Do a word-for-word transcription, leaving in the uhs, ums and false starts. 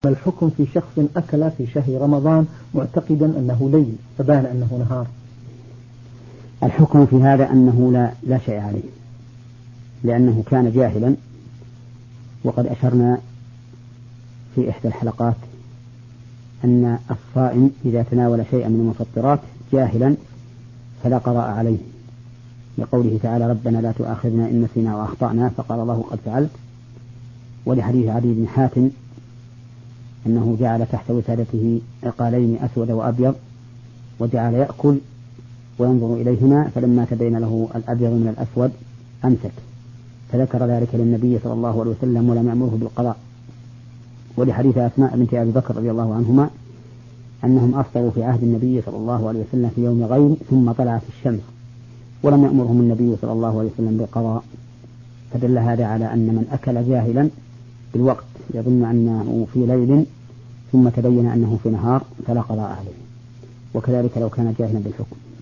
الحكم في شخص أكل في شهر رمضان معتقدا أنه ليل فبان أنه نهار؟ الحكم في هذا أنه لا, لا شيء عليه، لأنه كان جاهلا، وقد أشرنا في إحدى الحلقات أن الصائم إذا تناول شيئا من المفطرات جاهلا فلا قضاء عليه، لقوله تعالى ربنا لا تؤاخذنا إن نسينا وأخطأنا، فقال الله قد فعلت. ولحديث عدي بن حاتم أنه جعل تحت وسادته عقالين أسود وأبيض وجعل يأكل وينظر إليهما، فلما تبين له الأبيض من الأسود أمسك، فذكر ذلك للنبي صلى الله عليه وسلم ولم يأمره بالقضاء. ولحديث أسماء بنت أبي بكر رضي الله عنهما أنهم أفطروا في عهد النبي صلى الله عليه وسلم في يوم غيم ثم طلعت الشمس ولم يأمرهم النبي صلى الله عليه وسلم بالقضاء، فدل هذا على أن من أكل جاهلا بالوقت يظن أنه في ليل ثم تبين أنه في نهار فلا قضاء عليه، وكذلك لو كان جاهلا بالحكم.